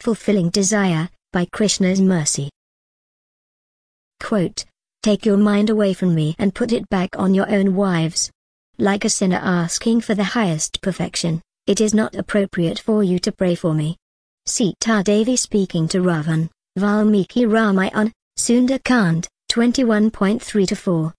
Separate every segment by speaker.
Speaker 1: fulfilling desire, by Krishna's mercy. Quote, "Take your mind away from me and put it back on your own wives. Like a sinner asking for the highest perfection, it is not appropriate for you to pray for me." Sita Devi speaking to Ravan, Valmiki Ramayana, Sundar-Kand, 21.3-4.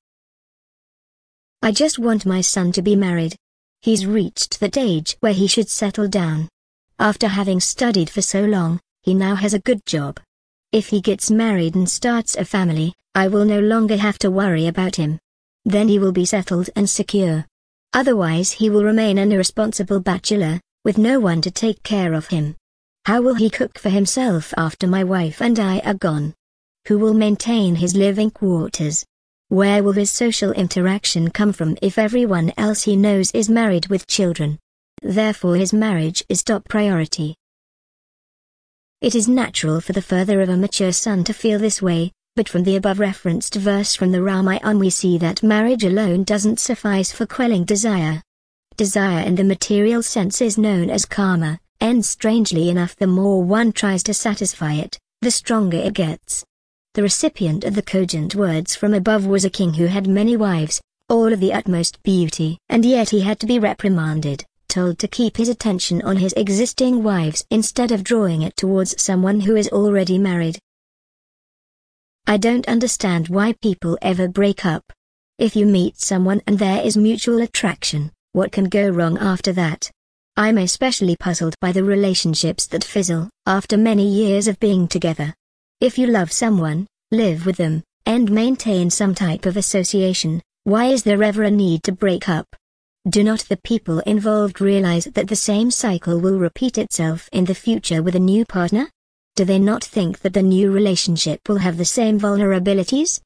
Speaker 1: I just want my son to be married. He's reached that age where he should settle down. After having studied for so long, he now has a good job. If he gets married and starts a family, I will no longer have to worry about him. Then he will be settled and secure. Otherwise he will remain an irresponsible bachelor, with no one to take care of him. How will he cook for himself after my wife and I are gone? Who will maintain his living quarters? Where will his social interaction come from if everyone else he knows is married with children? Therefore his marriage is top priority. It is natural for the father of a mature son to feel this way, but from the above referenced verse from the Ramayana we see that marriage alone doesn't suffice for quelling desire. Desire in the material sense is known as karma, and strangely enough the more one tries to satisfy it, the stronger it gets. The recipient of the cogent words from above was a king who had many wives, all of the utmost beauty, and yet he had to be reprimanded, told to keep his attention on his existing wives instead of drawing it towards someone who is already married. I don't understand why people ever break up. If you meet someone and there is mutual attraction, what can go wrong after that? I'm especially puzzled by the relationships that fizzle after many years of being together. If you love someone, live with them, and maintain some type of association, why is there ever a need to break up? Do not the people involved realize that the same cycle will repeat itself in the future with a new partner? Do they not think that the new relationship will have the same vulnerabilities?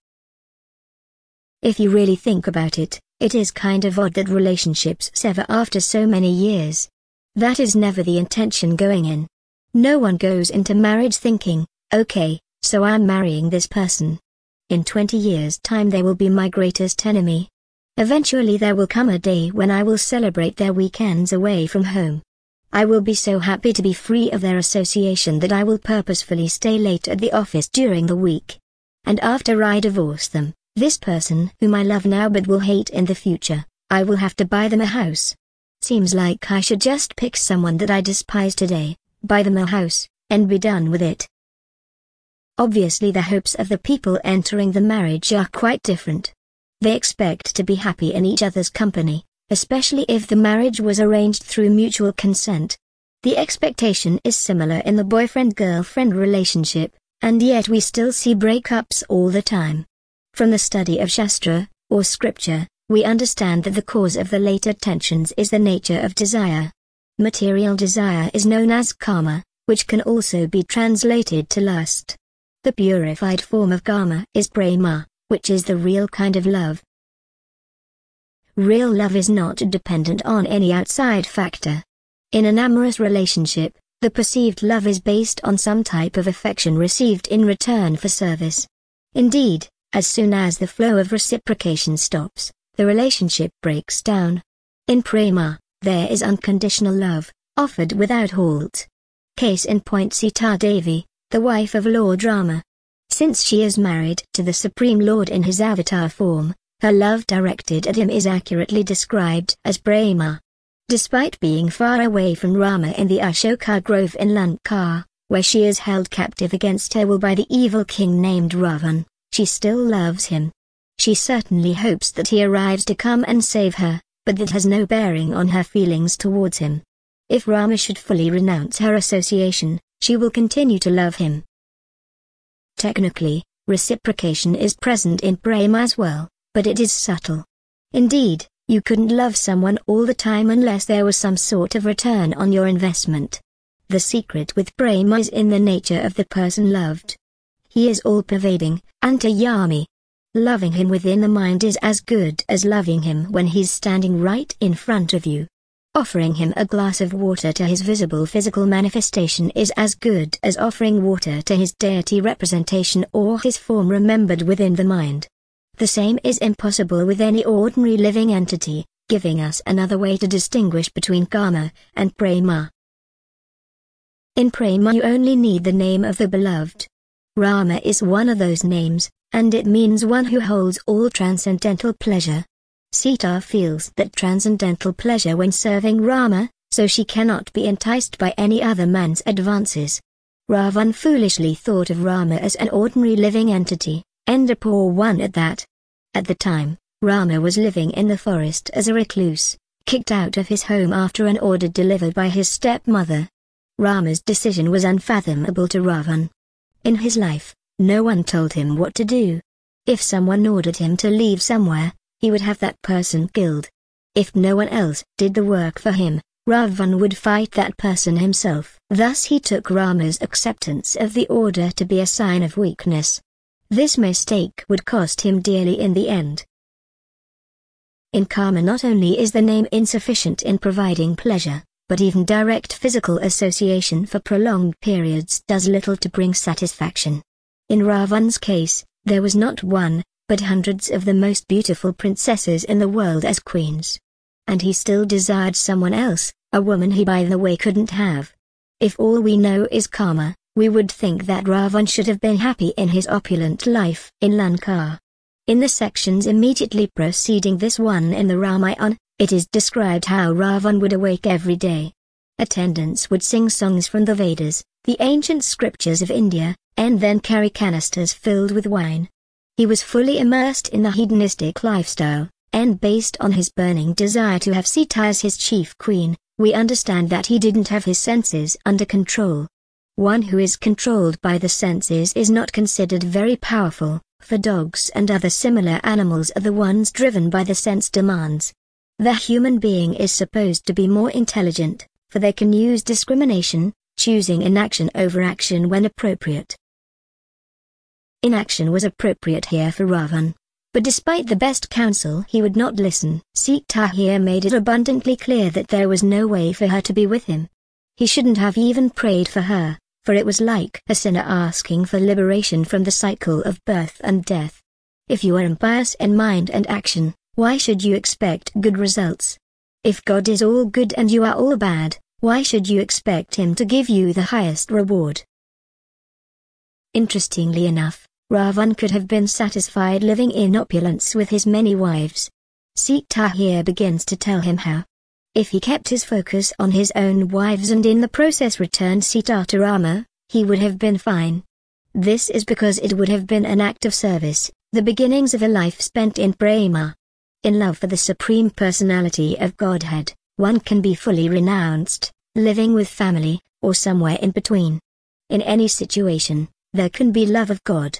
Speaker 1: If you really think about it, it is kind of odd that relationships sever after so many years. That is never the intention going in. No one goes into marriage thinking, okay, so I'm marrying this person. In 20 years' time they will be my greatest enemy. Eventually there will come a day when I will celebrate their weekends away from home. I will be so happy to be free of their association that I will purposefully stay late at the office during the week. And after I divorce them, this person whom I love now but will hate in the future, I will have to buy them a house. Seems like I should just pick someone that I despise today, buy them a house, and be done with it. Obviously the hopes of the people entering the marriage are quite different. They expect to be happy in each other's company, especially if the marriage was arranged through mutual consent. The expectation is similar in the boyfriend-girlfriend relationship, and yet we still see breakups all the time. From the study of Shastra, or scripture, we understand that the cause of the later tensions is the nature of desire. Material desire is known as kama, which can also be translated to lust. The purified form of kama is prema, which is the real kind of love. Real love is not dependent on any outside factor. In an amorous relationship, the perceived love is based on some type of affection received in return for service. Indeed, as soon as the flow of reciprocation stops, the relationship breaks down. In prema, there is unconditional love, offered without halt. Case in point Sita Devi, the wife of Lord Rama. Since she is married to the Supreme Lord in his avatar form, her love directed at him is accurately described as prema. Despite being far away from Rama in the Ashoka Grove in Lanka, where she is held captive against her will by the evil king named Ravan, she still loves him. She certainly hopes that he arrives to come and save her, but that has no bearing on her feelings towards him. If Rama should fully renounce her association, she will continue to love him. Technically, reciprocation is present in prema as well, but it is subtle. Indeed, you couldn't love someone all the time unless there was some sort of return on your investment. The secret with prema is in the nature of the person loved. He is all-pervading, antayami. Loving him within the mind is as good as loving him when he's standing right in front of you. Offering him a glass of water to his visible physical manifestation is as good as offering water to his deity representation or his form remembered within the mind. The same is impossible with any ordinary living entity, giving us another way to distinguish between kama and prema. In Prema you only need the name of the beloved. Rama is one of those names, and it means one who holds all transcendental pleasure. Sita feels that transcendental pleasure when serving Rama, so she cannot be enticed by any other man's advances. Ravan foolishly thought of Rama as an ordinary living entity, and a poor one at that. At the time, Rama was living in the forest as a recluse, kicked out of his home after an order delivered by his stepmother. Rama's decision was unfathomable to Ravan. In his life, no one told him what to do. If someone ordered him to leave somewhere, he would have that person killed. If no one else did the work for him, Ravan would fight that person himself. Thus he took Rama's acceptance of the order to be a sign of weakness. This mistake would cost him dearly in the end. In karma not only is the name insufficient in providing pleasure, but even direct physical association for prolonged periods does little to bring satisfaction. In Ravan's case, there was not one, but hundreds of the most beautiful princesses in the world as queens. And he still desired someone else, a woman he by the way couldn't have. If all we know is karma, we would think that Ravan should have been happy in his opulent life in Lanka. In the sections immediately preceding this one in the Ramayana, it is described how Ravan would awake every day. Attendants would sing songs from the Vedas, the ancient scriptures of India, and then carry canisters filled with wine. He was fully immersed in the hedonistic lifestyle, and based on his burning desire to have Sita as his chief queen, we understand that he didn't have his senses under control. One who is controlled by the senses is not considered very powerful, for dogs and other similar animals are the ones driven by the sense demands. The human being is supposed to be more intelligent, for they can use discrimination, choosing inaction over action when appropriate. Inaction was appropriate here for Ravan. But despite the best counsel he would not listen. Sita here made it abundantly clear that there was no way for her to be with him. He shouldn't have even prayed for her, for it was like a sinner asking for liberation from the cycle of birth and death. If you are impious in mind and action, why should you expect good results? If God is all good and you are all bad, why should you expect Him to give you the highest reward? Interestingly enough, Ravan could have been satisfied living in opulence with his many wives. Sita here begins to tell him how. If he kept his focus on his own wives and in the process returned Sita to Rama, he would have been fine. This is because it would have been an act of service, the beginnings of a life spent in prema. In love for the Supreme Personality of Godhead, one can be fully renounced, living with family, or somewhere in between. In any situation, there can be love of God.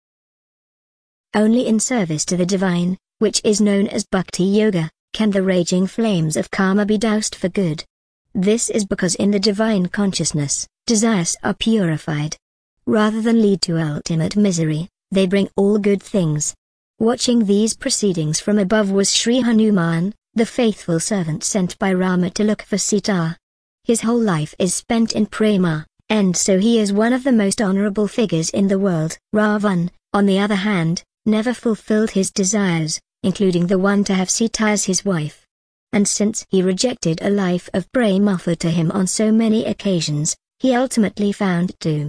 Speaker 1: Only in service to the divine, which is known as Bhakti Yoga, can the raging flames of karma be doused for good. This is because in the divine consciousness, desires are purified. Rather than lead to ultimate misery, they bring all good things. Watching these proceedings from above was Sri Hanuman, the faithful servant sent by Rama to look for Sita. His whole life is spent in prema, and so he is one of the most honorable figures in the world. Ravan, on the other hand, never fulfilled his desires, including the one to have Sita as his wife. And since he rejected a life of prema offered to him on so many occasions, he ultimately found doom.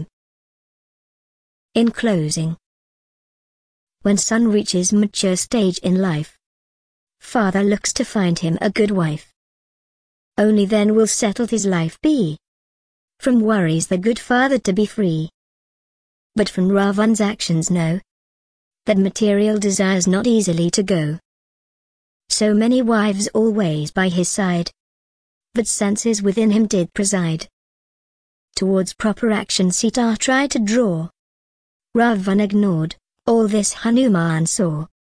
Speaker 1: In closing, when son reaches mature stage in life, father looks to find him a good wife. Only then will settled his life be. From worries the good father to be free. But from Ravan's actions know that material desires not easily to go. So many wives always by his side, but senses within him did preside. Towards proper action Sita tried to draw. Ravan ignored, all this Hanuman saw.